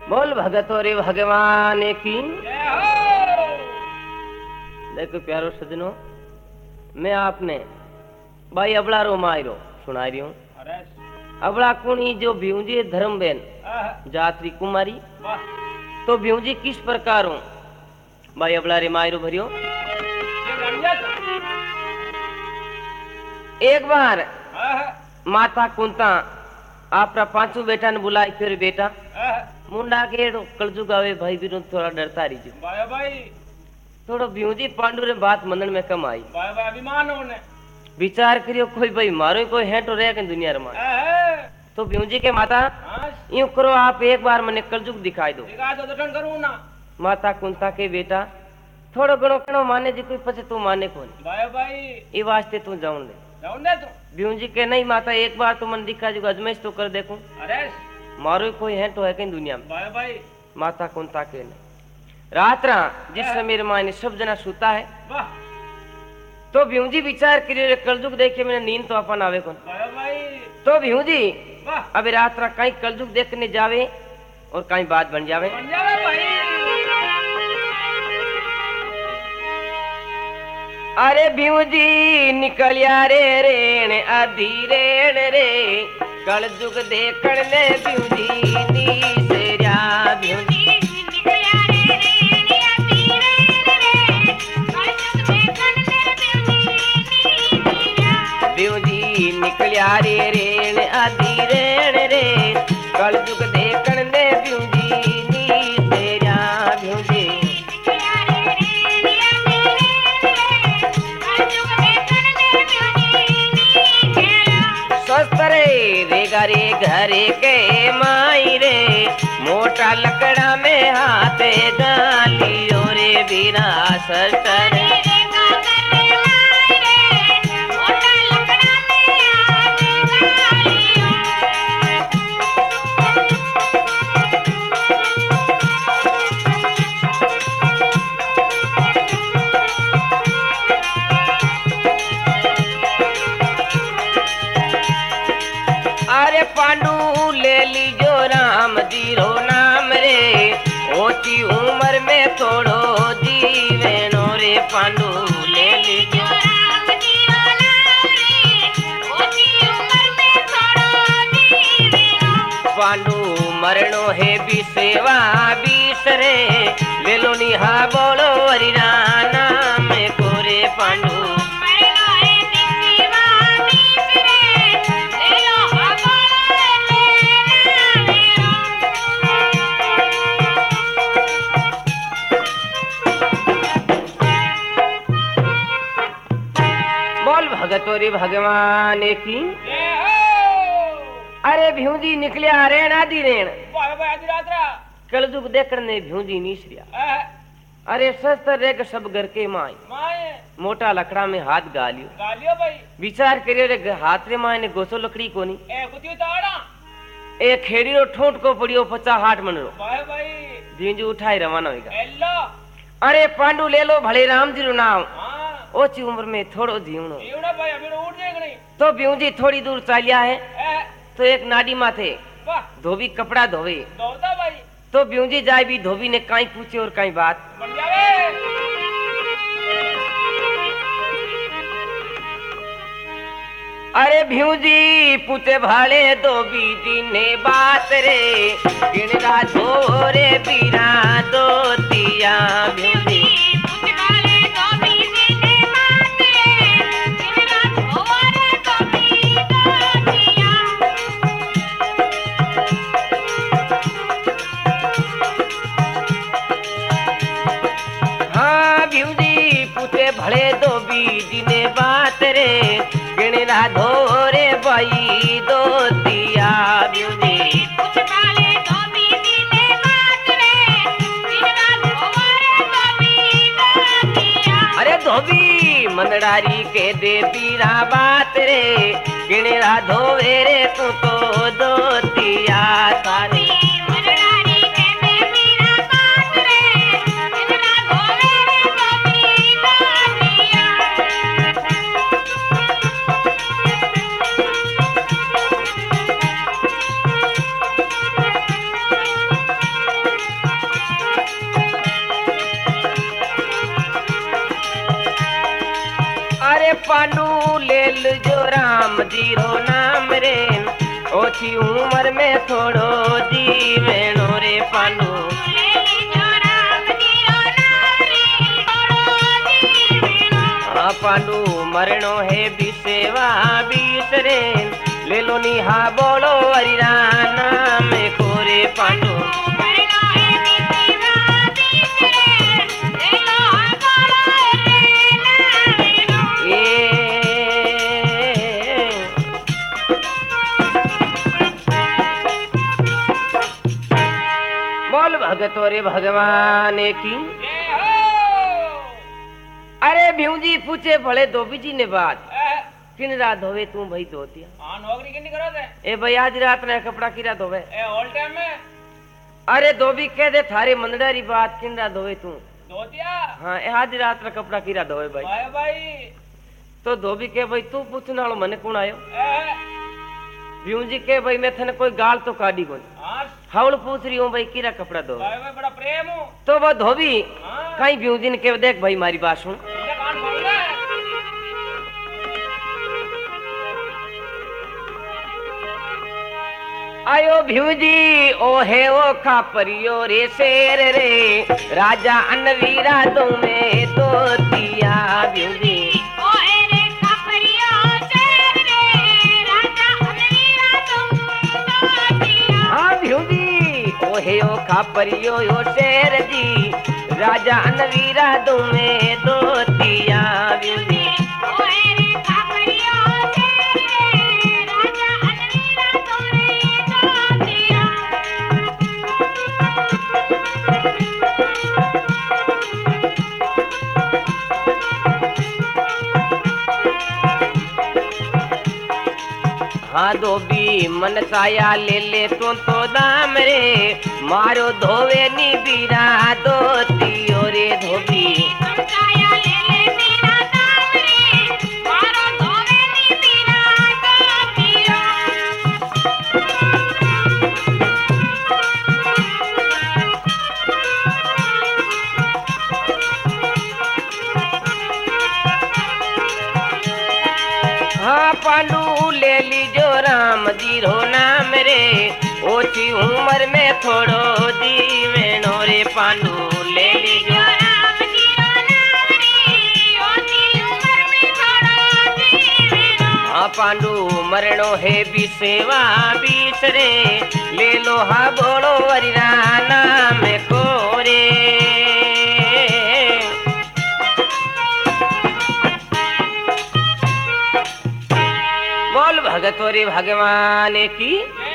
बोल भगत रे भगवान की। देखो प्यारो सजनों, मैं आपने भाई अबला रो मायरो सुना रही हूँ। अबला कुणी जो भ्यूजी धर्म बेन जात्री कुमारी, तो भ्यूजी किस प्रकार हूँ भाई अबला रे मायरो भरियो। एक बार माता कुंता आपरा पांचू बेटा ने बुलाई, फिर बेटा मुंडा केड़ो कलजुग आवे भाई बिनु थोड़ा डरता रही भाई थोड़ो भ्यूजी पांडु रे बात मनन में कम आई। भाई अभिमान होने विचार करियो कोई भाई मारो कोई है तो रह के दुनिया रे मार। तो भ्यूजी के माता यूं करो, आप एक बार मने कलजुग दिखाई दो। दिखा दो दर्शन करूं ना। माता कुंता के बेटा थोड़ो घणो कणो माने जी कोई पछे तू माने कोनी भाई ई वास्ते तू जाऊं दे तू। भ्यूजी के नहीं माता एक बार तो मन दिखा जो अजमेश तो कर देखूं। अरे मारो कोई है तो है कहीं दुनिया में। भाई माता कुंता के नहीं रात जिस समय मायने सब जना सूता है, तो भ्यूजी विचार करियो कलजुग देख के मैंने नींद तो अपन आवे कौन। तो भ्यूजी अभी रात कहीं कलजुग देखने जावे और कहीं बात बन जावे। अरे भ्यूजी निकलिया रे रेण आधी रेण रे कलजुग देखण ने भ्यूजी नीसरिया। भ्यूजी निकलिया रे रेण आधी रेण रे कलजुग देखण ने भ्यूजी नीसरिया। भ्यूजी निकलिया रे रेण आधी रेण रे कलजुग देखण ने भ्यूजी नीसरिया। भ्यूजी रे घरे के माई रे मोटा लकड़ा में हाथ डालियो रे बीरा सस्तर। अरे पांडू ले लीजो राम जीरो नाम रे ओची उम्र में थोड़ो जीवेनो रे। पांडू ले लीजो राम जीरो नाम रे ओची उम्र में थोड़ो जीवेनो। पांडू मरणो है बिसेवा बीस रे ले लो निहा बोलो हरि नाम को रे। पांडू भगतोरी भगवान की। अरे भ्यूजी निकलिया रेण आदि रेण कलजुग देखने भ्यूजी नीसरिया। अरे सस्तर रे सब घर के माई मोटा लकड़ा में हाथ गालियो भाई। विचार करियो रे हाथ रे माई ने गोसो लकड़ी कोनी ए खेड़ी रो ठोंट को पड़ियो 50 हाथ मन रो भ्यूजी उठाई रवाना होगा। अरे पांडु ले लो भले राम जी रो नाम ओची उम्र में थोड़ो जीवनो। तो भ्यूजी थोड़ी दूर चालिया है तो एक नाडी माथे धोबी कपड़ा धोवे। तो भ्यूजी जाए भी धोबी ने काई पूछे और काई बात। अरे भ्यूजी पूछे भाले धोबी जी ने बात रे गिनरा धो रे बीरा दो दिया। भ्यूजी भले दो बीजी ने बात रे गिनरा धो रे भाई दो दिया। भ्यूजी अरे धोबी मंदड़ारी के दे बीरा बात रे गिनरा धोवे रे तू तो दो दिया। सारी जो राम जी रो नाम रे ओछी उम्र में थोड़ो जीवेणो रे पांडु पांडु मरणो है बिसेवा बिसरे ले लो निहा बोलो हरिरा नाम खोरे पांडु बोल भगतो रे भगवान की अरे भीम जी पूछे भले धोबी जी ने बात किन रात धोवे तू भाई धोतिया हां नौकरी किन करो दे ए भाई आज रात ने कपड़ा की रात धोवे ए ऑल टाइम में अरे धोबी कह दे थारे मंदड़ारी बात किन रात धोवे तू धोतिया हां ए आज रात ने कपड़ा की रात धोवे भाई भाई तो धोबी के भाई तू पूछने वालो मने कौन आयो भीम जी के भाई मैं थने कोई गाल तो काढ़ी कोनी हां हावल पूछ रही हूं भाई किरा कपड़ा धोवे भाई बड़ा प्रेम हूं तो वो धोबी कहीं भीम जी ने के देख भाई मारी बात सुन कान खोल ले आयो भीम जी ओ है ओ खापरियो रे शेर रे राजा अनवीरा तो में तो दिया भीम जी हाँ भीम जी ओ है ओ खापरियो यो शेर जी राजा अनवीरा तो में तो दिया भीम जी हाँ धोबी मन साया ले ले तो दाम रे मारो धोवे नी बीरा दोतियो रे धोबी हाँ पांडु ले लीजो राम जी रो नाम रे ओछी उम्र में थोड़ो जीवेणो रे पांडु ले लीजो हाँ पांडु मरणो है बिसेवा बिसरे ले लो हा बोलो हरिरा नाम कोरे बोल भगतो रे भगवान की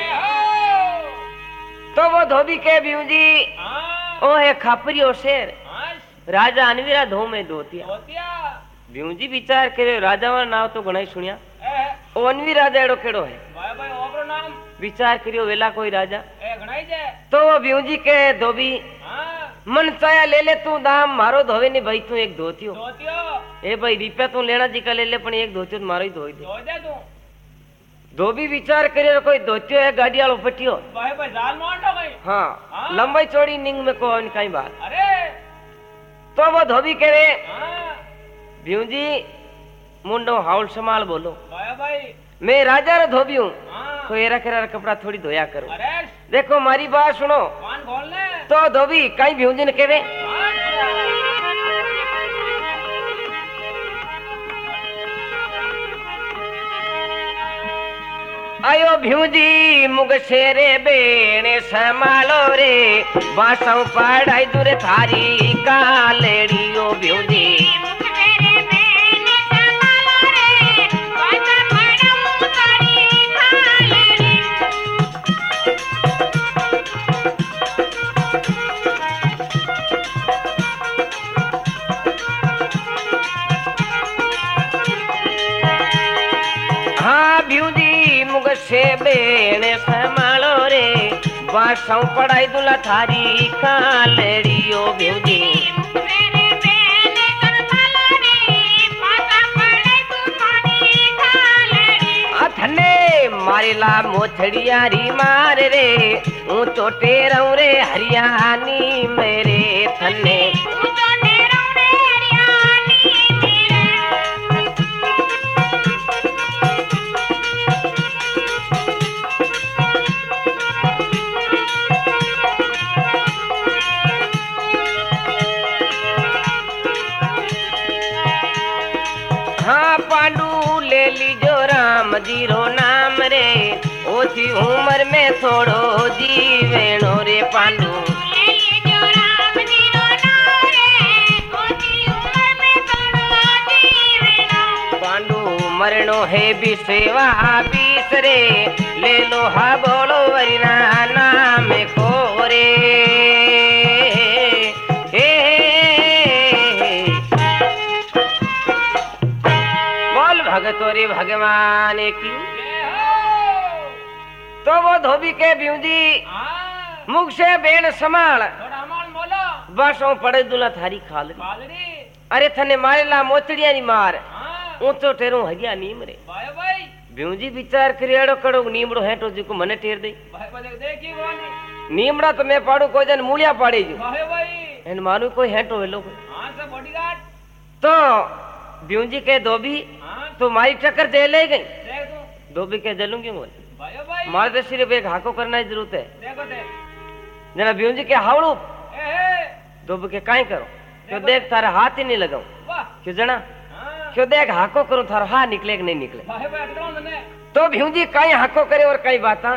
तो वो धोबी के भीम जी ओ है खापरियो शेर राजा अनवीरा धो में धोतिया भीम जी विचार करे राजा वाला नाम तो घणा ही सुनिया ओ अनवी राजा एड़ो केड़ो है विचार करियो वेला कोई राजा तो वो भीम जी के धोबी मन चाया ले ले तू दाम मारो धोवे नहीं भाई तू एक धोतियो ए भाई रुपया तू लेना जी का ले ले पण एक धोतियो मारो ही धोई दे धोबी विचार करे कोई धोतियो है गाड़ी वालो पटियो भाई जाल मांडो गई हाँ लंबाई चौड़ी निंग में को कई बात अरे तो वो धोबी करे भीम जी मुंडो हाउल संभाल बोलो भाई मैं राजा रो धोबी हूँ तो एरा केरा कपड़ा थोड़ी धोया करो देखो मारी बात सुनो तो धोबी कहीं भीम जी ने कहे आयो भीम जी मुग शेरे बेने संभालो रे बासों पढ़ाई दूर थारी कालेड़ी ओ भीम जी हाँ भीम जी मुग से बेने संभालो रे बासों पढ़ाई दूला थारी कालेड़ी ओ भीम जी मारेला मोछड़िया री मार रे ऊं चोटे रहूं रे हरियाणी मेरे थने जीरो नाम रे ओछी उम्र में थोड़ो जीवेणो रे पांडु पांडु मरणो है भी सेवा बीसरे ले लो हा बोलो वरिना नाम कोरे बोल भगतोरी भगवान की। तो वो धोबी के ब्यूजी मुख से बेन संभाल बस पड़े दुला थारी खाल अरे थने मारेला मोचड़िया नी मार ऊंचो टेरू हगिया नीम रे ब्यूजी विचार करियाड़ो कड़ो नीमड़ो हेटो जिको मने टेर दे नीमड़ा तो मैं पाड़ू को जन मूलिया पाड़ी जो एन मानू कोई हेटो वेलो तो ब्यूजी के धोबी तो मारी टक्कर दे ले गई धोबी के जलूंगी बोल मारे तो सिर्फ एक हाको करना की जरूरत है जना ब्यूजी के हावड़ू धोबी के काई करो क्यों देख थारा हाथ ही नहीं लगाऊं क्यों जना क्यों देख हाको करूं थारा हाथ निकले कि नहीं निकले तो भ्यूजी कई हाको करे और कई बाता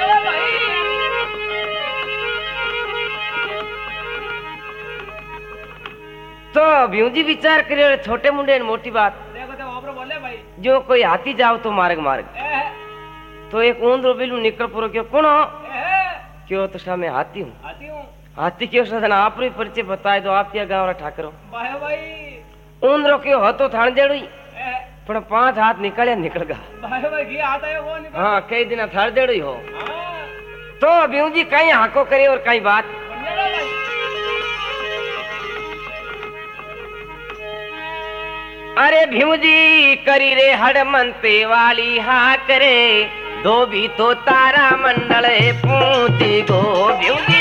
तो भ्यूजी विचार करे छोटे मुंडे मोटी बात जो कोई हाथी जाओ तो मार्ग मार्ग तो एक ऊंदरो बिलू निकल पुरो क्यों कौन हो क्यों तो सामने हाथी हूँ हाथी क्यों सदन आप ही परिचय बताए तो आप क्या गाँव ठाकरो ऊंदरो क्यों हो तो थान जेड़ू पण 5 हाथ निकले निकल गया हाँ कई दिन थार जेड़ू हो तो ब्यूजी कई हाको करे और कई बात अरे भ्यूजी करी रे हड़मंते वाली हा करे धोबी तो तारा मंडल पूती गो भ्यूजी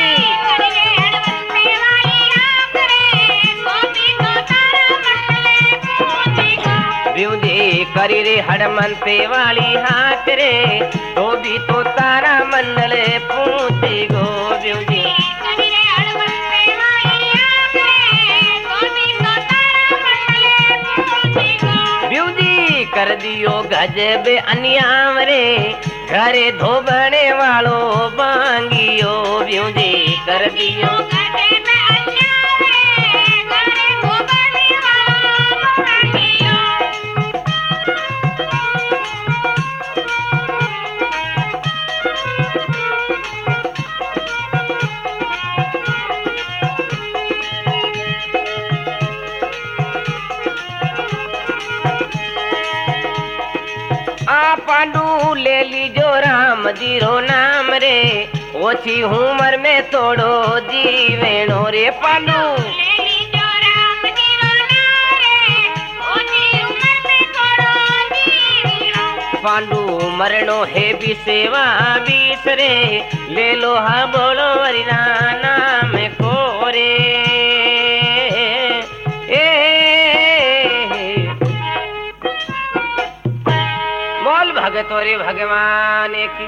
ब्यूजी करी रे हड़मंते वाली हा करे धोबी तो तारा मंडल पूती गो ब्यूजी कर दियो गजब अन्याम रे घरे धोबने वालो बांगियो ब्यूजी कर दियो गजब अन्याम रे घरे धोबने वालो बांगियो पांडू ले लीजो राम जीरो नाम रे ओछी उम्र में थोड़ो जीवेणो रे पांडू ले लीजो राम जीरो नाम रे ओछी उम्र में थोड़ो जीवेणो पांडू मरणो है भी सेवा बीसरे ले लो हा बोलो वरिना नाम कोरे भगतोरी भगवान की।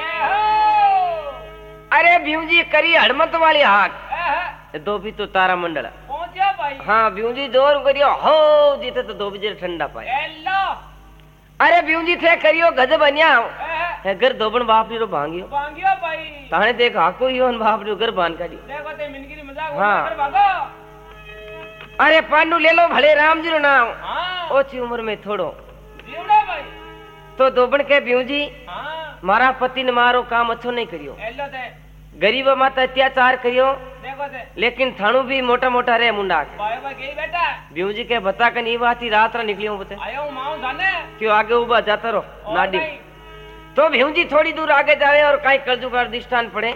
अरे भ्यूजी करी हड़मत वाली हाथ धोबी तो तारा मंडल हाँ भ्यूजी जोर करियो हो जीते तो धोबी जे ठंडा पाए अरे भ्यूजी थे करियो गजब अन्या घर धोबन बाप रो भांगियो ताने देख हाको ही होन बाप रो घर बांध काडी हाँ अरे पांडू ले लो भले राम जी रो नाम ओछी उम्र में थोड़ो तो धोबन के ब्यूजी मारा पति ने मारो काम अच्छो नहीं करियो गरीब माता अत्याचार करियो लेकिन थानू भी मोटा मोटा रे मुंडा ब्यूजी के बता के नहीं बात रात निकलियो बते क्यों आगे उबा जाता रहो नाडी तो ब्यूजी थोड़ी दूर आगे जावे और कई कलजुग अधिष्ठान पड़े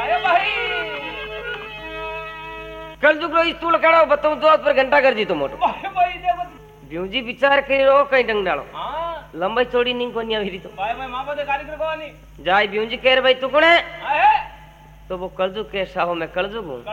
कलजुग रो स्थूल कड़ो बताऊं तो पर घंटा कर जी तो मोटो ब्यूजी विचार करियो कई डंग डालो लंबाई चौड़ी नहीं कोनी आवी तो जाय ब्यूजी कह भाई तू कौन है तो वो कलजुग के साहो में कलजुग हूँ